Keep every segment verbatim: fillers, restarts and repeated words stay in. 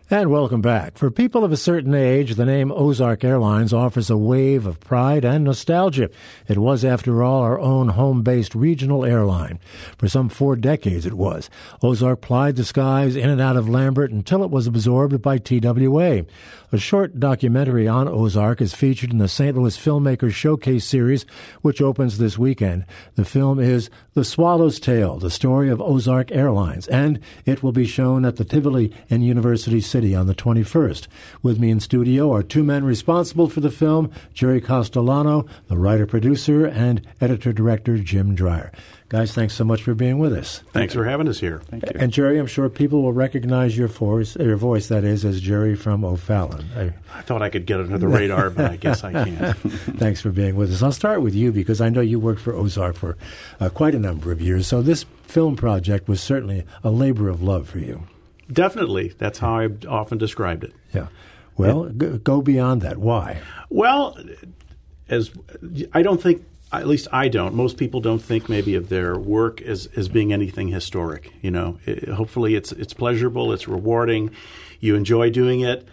And welcome back. For people of a certain age, the name Ozark Airlines offers a wave of pride and nostalgia. It was, after all, our own home-based regional airline. For some four decades it was. Ozark plied the skies in and out of Lambert until it was absorbed by T W A. A short documentary on Ozark is featured in the Saint Louis Filmmakers Showcase series, which opens this weekend. The film is The Swallow's Tale, the story of Ozark Airlines, and it will be shown at the Tivoli in University City on the twenty-first. With me in studio are two men responsible for the film, Jerry Castellano, the writer-producer, and editor-director Jim Dreyer. Guys, thanks so much for being with us. Thanks for having us here. Thank you. And Jerry, I'm sure people will recognize your voice, your voice that is, as Jerry from O'Fallon. I, I thought I could get under the radar, but I guess I can't. Thanks for being with us. I'll start with you because I know you worked for Ozark for uh, quite a number of years. So this film project was certainly a labor of love for you. Definitely. That's how I've often described it. Yeah. Well, g- go beyond that. Why? Well, as I don't think, at least I don't, most people don't think maybe of their work as, as being anything historic. You know, it, hopefully it's it's pleasurable, it's rewarding, you enjoy doing it,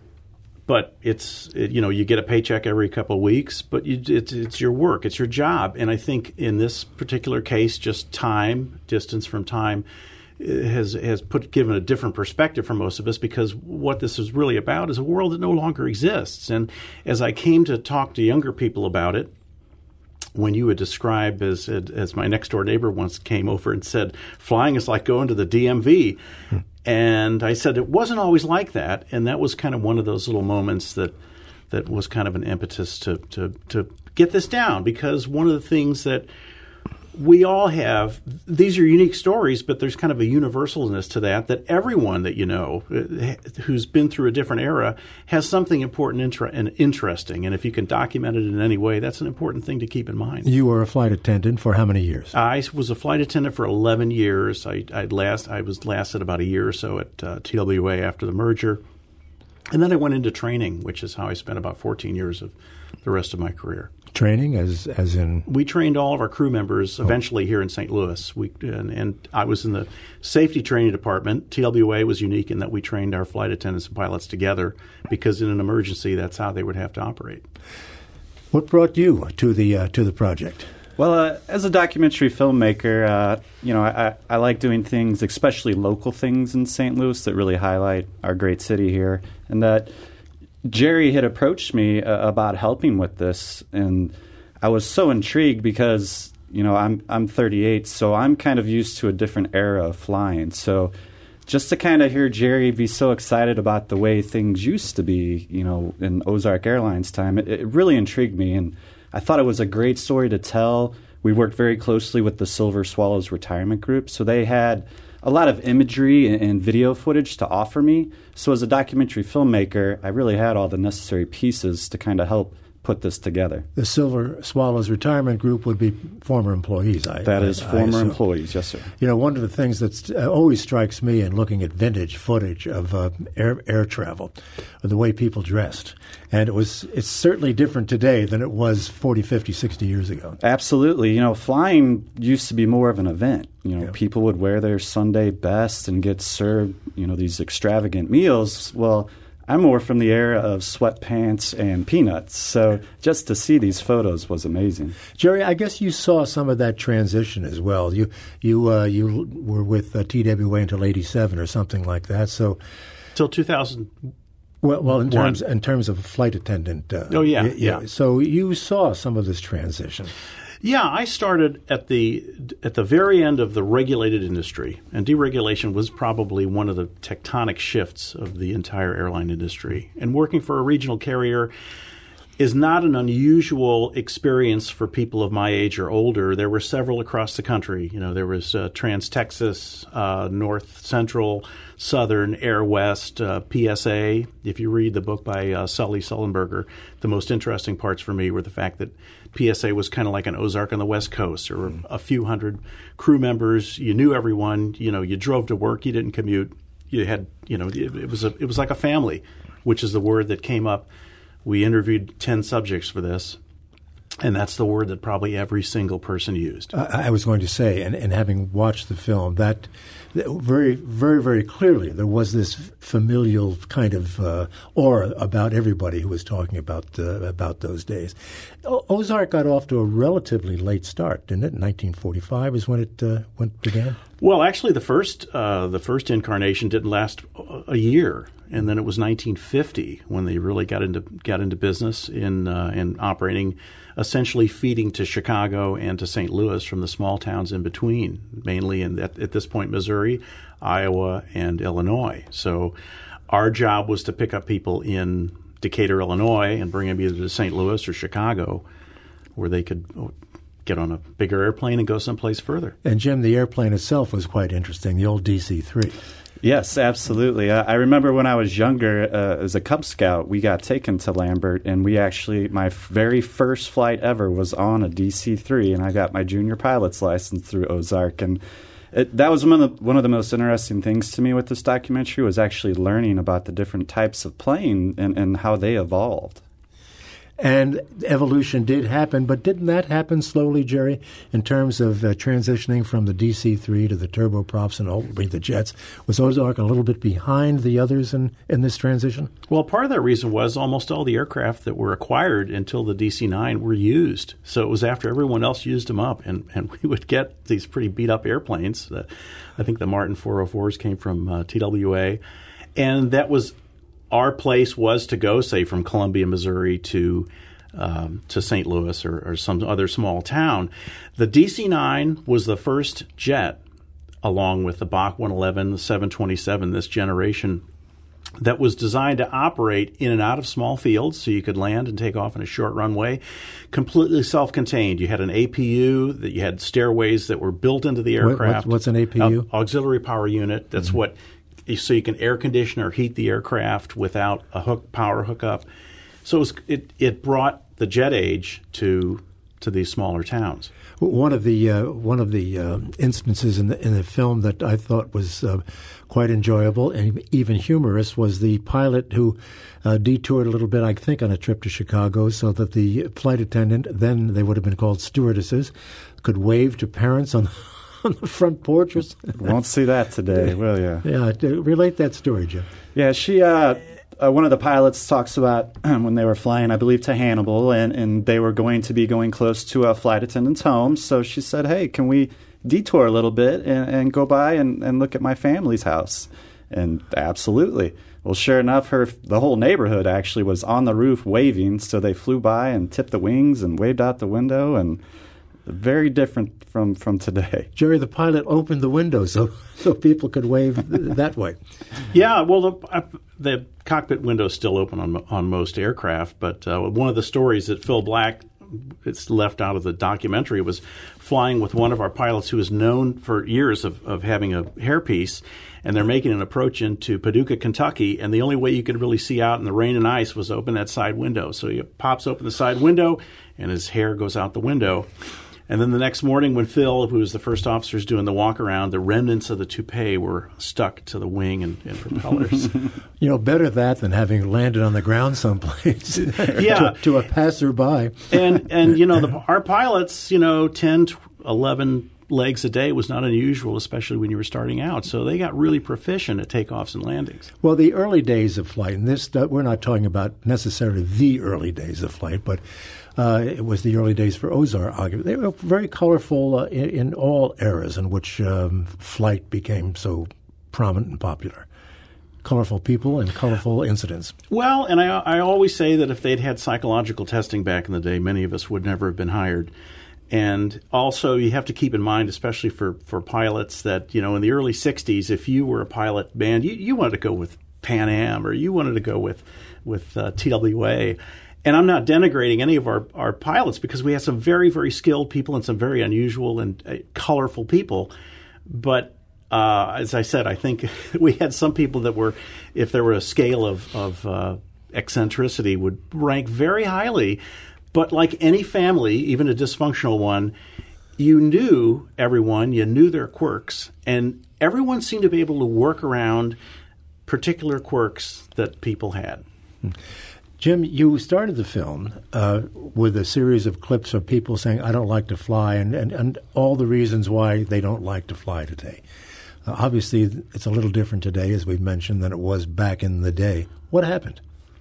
but it's, it, you know, you get a paycheck every couple of weeks, but you, it's, it's your work, it's your job. And I think in this particular case, just time, distance from time, has has put given a different perspective for most of us, because what this is really about is a world that no longer exists. And as I came to talk to younger people about it, when you would describe, as as my next door neighbor once came over and said, flying is like going to the D M V. Hmm. And I said it wasn't always like that. And that was kind of one of those little moments that that was kind of an impetus to to to get this down, because one of the things that we all have, these are unique stories, but there's kind of a universalness to that, that everyone that you know who's been through a different era has something important inter- and interesting. And if you can document it in any way, that's an important thing to keep in mind. You were a flight attendant for how many years? I was a flight attendant for eleven years. I I'd last I was lasted about a year or so at uh, T W A after the merger. And then I went into training, which is how I spent about fourteen years of the rest of my career. Training, as as in? We trained all of our crew members eventually oh. here in Saint Louis. We and, and I was in the safety training department. T W A was unique in that we trained our flight attendants and pilots together, because in an emergency, that's how they would have to operate. What brought you to the uh, to the project? Well, uh, as a documentary filmmaker, uh, you know, I, I like doing things, especially local things in Saint Louis, that really highlight our great city here, and that Jerry had approached me uh, about helping with this, and I was so intrigued because, you know, I'm I'm thirty-eight, so I'm kind of used to a different era of flying. So just to kind of hear Jerry be so excited about the way things used to be, you know, in Ozark Airlines time, it, it really intrigued me, and I thought it was a great story to tell. We worked very closely with the Silver Swallows Retirement Group, so they had a lot of imagery and, and video footage to offer me. So as a documentary filmmaker, I really had all the necessary pieces to kind of help put this together. The Silver Swallows Retirement Group would be former employees, I That is I, former I employees, yes, sir. You know, one of the things that uh, always strikes me in looking at vintage footage of uh, air, air travel, are the way people dressed. And it was it's certainly different today than it was forty, fifty, sixty years ago. Absolutely. You know, flying used to be more of an event. You know, yeah. People would wear their Sunday best and get served, you know, these extravagant meals. Well, I'm more from the era of sweatpants and peanuts, so just to see these photos was amazing. Jerry, I guess you saw some of that transition as well. You you uh, you were with uh, T W A until eighty-seven or something like that. So, till two thousand. Well, well, in terms in terms of a flight attendant. Uh, oh yeah, yeah, yeah. So you saw some of this transition. Yeah, I started at the at the very end of the regulated industry, and deregulation was probably one of the tectonic shifts of the entire airline industry. And working for a regional carrier is not an unusual experience for people of my age or older. There were several across the country. You know, there was uh, Trans-Texas, uh, North Central, Southern, Air West, uh, P S A. If you read the book by uh, Sully Sullenberger, the most interesting parts for me were the fact that P S A was kind of like an Ozark on the West Coast. There were a few hundred crew members. You knew everyone. You know, you drove to work. You didn't commute. You had, you know, it, it was a, it was like a family, which is the word that came up. We interviewed ten subjects for this. And that's the word that probably every single person used. I, I was going to say, and, and having watched the film, that, that very, very, very clearly there was this familial kind of uh, aura about everybody who was talking about uh, about those days. O- Ozark got off to a relatively late start, didn't it? nineteen forty-five is when it uh, went began. Well, actually, the first uh, the first incarnation didn't last a year, and then it was nineteen fifty when they really got into got into business in uh, in operating, essentially feeding to Chicago and to Saint Louis from the small towns in between, mainly in at, at this point Missouri, Iowa, and Illinois. So our job was to pick up people in Decatur, Illinois, and bring them either to Saint Louis or Chicago, where they could get on a bigger airplane and go someplace further. And Jim, the airplane itself was quite interesting, the old D C three. Yes, absolutely. I, I remember when I was younger, uh, as a Cub Scout, we got taken to Lambert, and we actually, my f- very first flight ever was on a D C three, and I got my junior pilot's license through Ozark. And it, that was one of, the, one of the most interesting things to me with this documentary, was actually learning about the different types of plane and, and how they evolved. And evolution did happen, but didn't that happen slowly, Jerry, in terms of uh, transitioning from the D C three to the turboprops and ultimately the jets? Was Ozark a little bit behind the others in, in this transition? Well, part of that reason was almost all the aircraft that were acquired until the D C nine were used. So it was after everyone else used them up, and, and we would get these pretty beat-up airplanes. Uh, I think the Martin four oh fours came from uh, T W A, and that was our place was to go, say, from Columbia, Missouri to um, to Saint Louis or, or some other small town. The D C nine was the first jet, along with the Bach one eleven, the seven twenty-seven, this generation, that was designed to operate in and out of small fields so you could land and take off in a short runway, completely self-contained. You had an A P U, that you had stairways that were built into the aircraft. What, what's an A P U? Uh, auxiliary power unit. That's mm-hmm. what... So you can air condition or heat the aircraft without a hook power hookup. So it, was, it it brought the jet age to to these smaller towns. One of the uh, one of the uh, instances in the in the film that I thought was uh, quite enjoyable and even humorous was the pilot who uh, detoured a little bit, I think, on a trip to Chicago, so that the flight attendant, then they would have been called stewardesses, could wave to parents on on the front porch. Won't see that today, will you? Yeah, relate that story, Jim. Yeah, she. Uh, uh, one of the pilots talks about when they were flying, I believe, to Hannibal, and, and they were going to be going close to a flight attendant's home. So she said, "Hey, can we detour a little bit and, and go by and, and look at my family's house?" And absolutely. Well, sure enough, her the whole neighborhood actually was on the roof waving. So they flew by and tipped the wings and waved out the window, and very different from, from today. Jerry, the pilot opened the window so so people could wave that way. Yeah, well, the, uh, the cockpit window is still open on on most aircraft, but uh, one of the stories that Phil Black, it's left out of the documentary, was flying with one of our pilots who is known for years of, of having a hairpiece, and they're making an approach into Paducah, Kentucky, and the only way you could really see out in the rain and ice was open that side window. So he pops open the side window, and his hair goes out the window. And then the next morning when Phil, who was the first officer, is doing the walk-around, the remnants of the toupee were stuck to the wing and, and propellers. You know, better that than having landed on the ground someplace yeah. to, to a passerby. and, and you know, the, our pilots, you know, ten, eleven legs a day was not unusual, especially when you were starting out. So they got really proficient at takeoffs and landings. Well, the early days of flight, and this we're not talking about necessarily the early days of flight, but uh, it was the early days for Ozark. They were very colorful uh, in, in all eras in which um, flight became so prominent and popular. Colorful people and colorful incidents. Well, and I, I always say that if they'd had psychological testing back in the day, many of us would never have been hired. And also, you have to keep in mind, especially for, for pilots, that, you know, in the early sixties, if you were a pilot band, you, you wanted to go with Pan Am or you wanted to go with, with uh, T W A. And I'm not denigrating any of our, our pilots because we have some very, very skilled people and some very unusual and uh, colorful people. But uh, as I said, I think we had some people that were, if there were a scale of, of uh, eccentricity, would rank very highly. But like any family, even a dysfunctional one, you knew everyone, you knew their quirks, and everyone seemed to be able to work around particular quirks that people had. Jim, you started the film uh, with a series of clips of people saying, I don't like to fly, and, and, and all the reasons why they don't like to fly today. Uh, obviously, it's a little different today, as we've mentioned, than it was back in the day. What happened?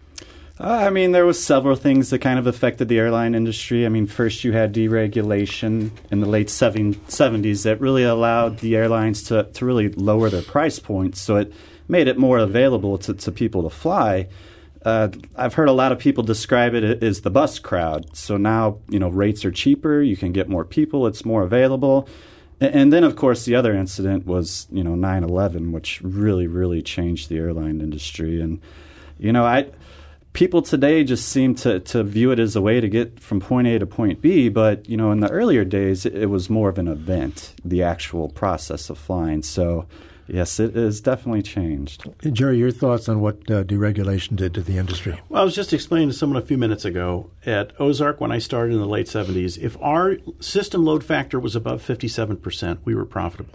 Uh, I mean, there was several things that kind of affected the airline industry. I mean, first you had deregulation in the late seventies that really allowed the airlines to, to really lower their price points, so it made it more available to, to people to fly. Uh, I've heard a lot of people describe it as the bus crowd. So now, you know, rates are cheaper, you can get more people, it's more available. And, and then, of course, the other incident was, you know, nine eleven, which really, really changed the airline industry. And, you know, I... People today just seem to, to view it as a way to get from point A to point B, but, you know, in the earlier days, it, it was more of an event, the actual process of flying. So, yes, it has definitely changed. Jerry, your thoughts on what uh, deregulation did to the industry? Well, I was just explaining to someone a few minutes ago, at Ozark when I started in the late seventies, if our system load factor was above fifty-seven percent, we were profitable.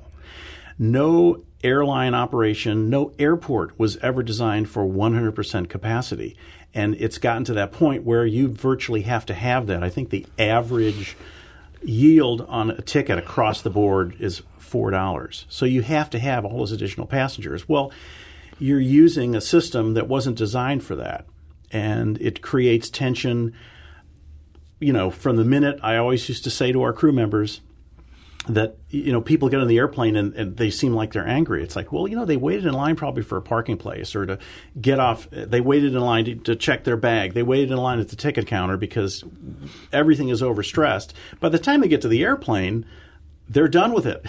No airline operation, no airport was ever designed for one hundred percent capacity. And it's gotten to that point where you virtually have to have that. I think the average yield on a ticket across the board is four dollars. So you have to have all those additional passengers. Well, you're using a system that wasn't designed for that. And it creates tension. You know, from the minute I always used to say to our crew members, that, you know, people get on the airplane and, and they seem like they're angry. It's like, well, you know, they waited in line probably for a parking place or to get off. They waited in line to, to check their bag. They waited in line at the ticket counter because everything is overstressed. By the time they get to the airplane, they're done with it.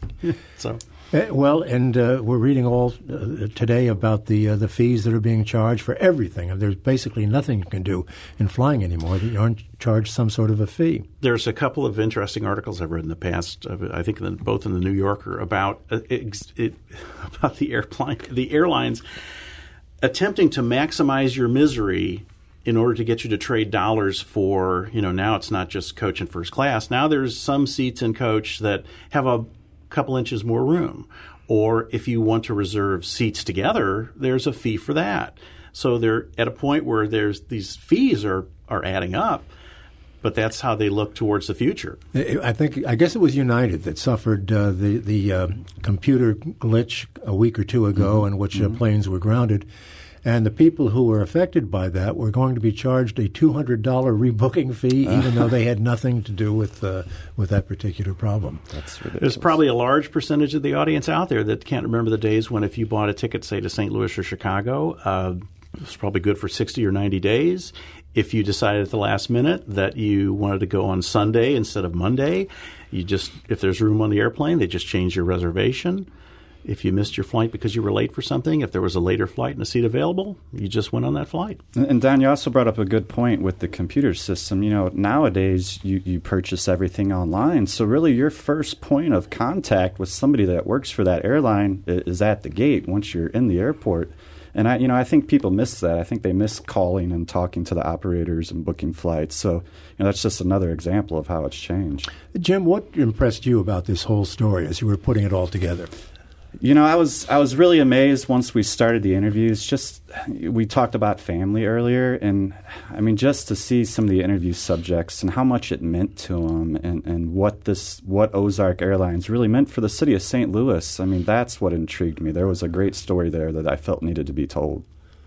So. Uh, well, and uh, we're reading all uh, today about the uh, the fees that are being charged for everything. There's basically nothing you can do in flying anymore that you aren't charged some sort of a fee. There's a couple of interesting articles I've read in the past, uh, I think in the, both in the New Yorker, about uh, it, it, about the airplane, the airlines attempting to maximize your misery in order to get you to trade dollars for, you know, now it's not just coach and first class. Now there's some seats in coach that have a couple inches more room. Or if you want to reserve seats together, there's a fee for that. So they're at a point where there's these fees are, are adding up, but that's how they look towards the future. I think I guess it was United that suffered uh, the the uh, computer glitch a week or two ago, mm-hmm. in which mm-hmm. uh, planes were grounded. And the people who were affected by that were going to be charged a two hundred dollars rebooking fee, even though they had nothing to do with uh, with that particular problem. That's ridiculous. There's probably a large percentage of the audience out there that can't remember the days when if you bought a ticket, say, to Saint Louis or Chicago, uh, it was probably good for sixty or ninety days. If you decided at the last minute that you wanted to go on Sunday instead of Monday, you just if there's room on the airplane, they just change your reservation. If you missed your flight because you were late for something, if there was a later flight and a seat available, you just went on that flight. And Don, you also brought up a good point with the computer system. You know, nowadays you, you purchase everything online. So really your first point of contact with somebody that works for that airline is at the gate once you're in the airport. And, I, you know, I think people miss that. I think they miss calling and talking to the operators and booking flights. So, you know, that's just another example of how it's changed. Jim, what impressed you about this whole story as you were putting it all together? You know, I was I was really amazed once we started the interviews. Just we talked about family earlier, and I mean, just to see some of the interview subjects and how much it meant to them, and, and what this what Ozark Airlines really meant for the city of Saint Louis. I mean, that's what intrigued me. There was a great story there that I felt needed to be told.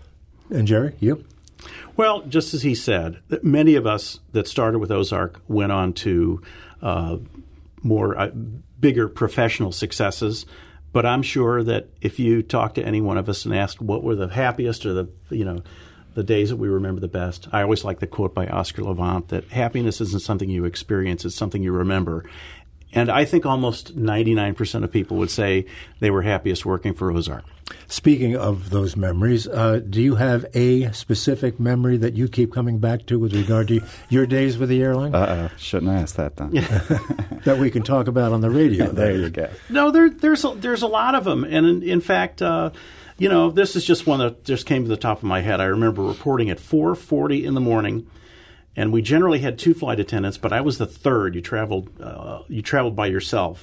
And Jerry, you? Well, just as he said, many of us that started with Ozark went on to uh, more uh, bigger professional successes. But I'm sure that if you talk to any one of us and asked what were the happiest or the, you know, the days that we remember the best, I always like the quote by Oscar Levant that happiness isn't something you experience, it's something you remember. And I think almost ninety-nine percent of people would say they were happiest working for Ozark. Speaking of those memories, uh, do you have a specific memory that you keep coming back to with regard to your days with the airline? Uh-oh. Shouldn't I ask that, then? That we can talk about on the radio. There you go. No, there, there's, a, there's a lot of them. And in, in fact, uh, you know, this is just one that just came to the top of my head. I remember reporting at four forty in the morning. And we generally had two flight attendants, but I was the third. You traveled, uh, you traveled by yourself.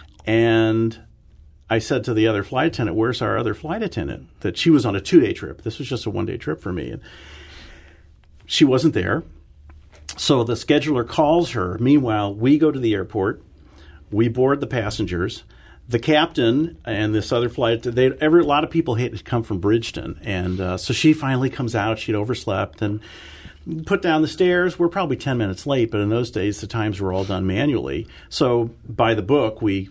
And I said to the other flight attendant, "Where's our other flight attendant?" That she was on a two-day trip. This was just a one-day trip for me. And she wasn't there. So the scheduler calls her. Meanwhile, we go to the airport. We board the passengers. The captain and this other flight, they, every, a lot of people had come from Bridgeton. And uh, so she finally comes out. She'd overslept and put down the stairs. We're probably ten minutes late, but in those days, the times were all done manually. So by the book, we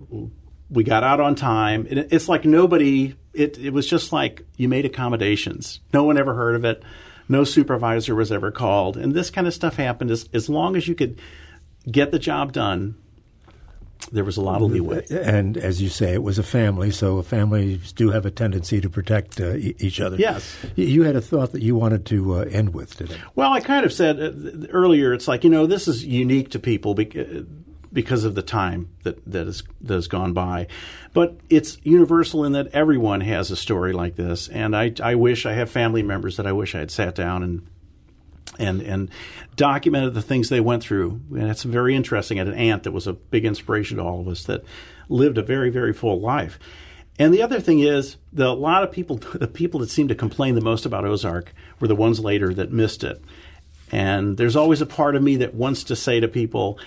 we got out on time. It, it's like nobody, it, it was just like you made accommodations. No one ever heard of it. No supervisor was ever called. And this kind of stuff happened as, as long as you could get the job done. There was a lot of leeway. And as you say, it was a family, so families do have a tendency to protect uh, e- each other. Yes. You had a thought that you wanted to uh, end with today. Well, I kind of said uh, earlier, it's like, you know, this is unique to people because, because of the time that, that, is, that has gone by. But it's universal in that everyone has a story like this. And I, I wish I have family members that I wish I had sat down and and and documented the things they went through. And it's very interesting. I had an aunt that was a big inspiration to all of us that lived a very, very full life. And the other thing is that a lot of people, the people that seem to complain the most about Ozark were the ones later that missed it. And there's always a part of me that wants to say to people,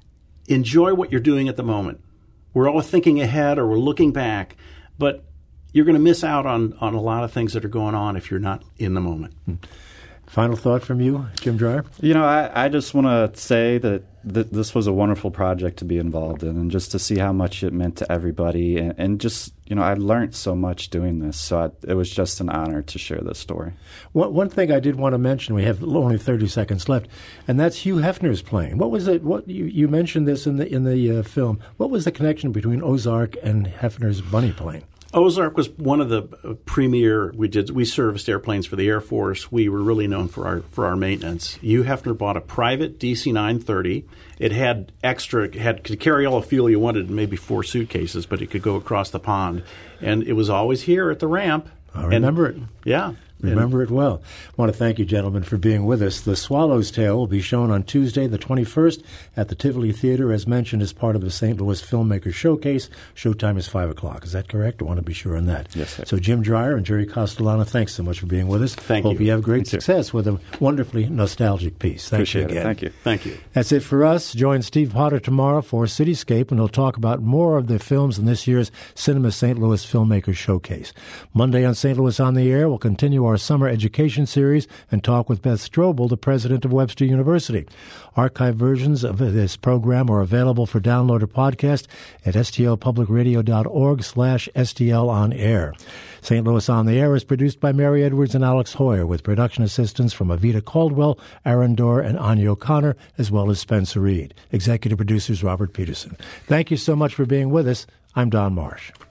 enjoy what you're doing at the moment. We're all thinking ahead or we're looking back, but you're going to miss out on, on a lot of things that are going on if you're not in the moment. Hmm. Final thought from you, Jim Dreyer? You know, I, I just want to say that th- this was a wonderful project to be involved in, and just to see how much it meant to everybody. And, and just, you know, I learned so much doing this. So I, it was just an honor to share this story. One, one thing I did want to mention, we have only thirty seconds left, and that's Hugh Hefner's plane. What was it? What you, you mentioned this in the in the uh, film. What was the connection between Ozark and Hefner's Bunny plane? Ozark was one of the premier. We did we serviced airplanes for the Air Force. We were really known for our for our maintenance. Hugh Hefner bought a private D C nine thirty. It had extra, it had could carry all the fuel you wanted, maybe four suitcases, but it could go across the pond. And it was always here at the ramp. I remember and, it. Yeah. Remember it well. I want to thank you, gentlemen, for being with us. The Swallow's Tale will be shown on Tuesday, the twenty-first, at the Tivoli Theater, as mentioned, as part of the Saint Louis Filmmakers Showcase. Showtime is five o'clock. Is that correct? I want to be sure on that. Yes, sir. So Jim Dreyer and Jerry Castellano, thanks so much for being with us. Thank Hope you. Hope you have great Thank success you. with a wonderfully nostalgic piece. Thank Appreciate you again. It. Thank you. Thank you. That's it for us. Join Steve Potter tomorrow for Cityscape, and he'll talk about more of the films in this year's Cinema Saint Louis Filmmakers Showcase. Monday on Saint Louis on the Air, we'll continue our summer education series and talk with Beth Strobel, the president of Webster University. Archive versions of this program are available for download or podcast at stlpublicradio.org slash STL on air. Saint Louis on the Air is produced by Mary Edwards and Alex Hoyer, with production assistance from Avita Caldwell, Aaron Dorr, and Anya O'Connor, as well as Spencer Reed. Executive producers Robert Peterson. Thank you so much for being with us. I'm Don Marsh.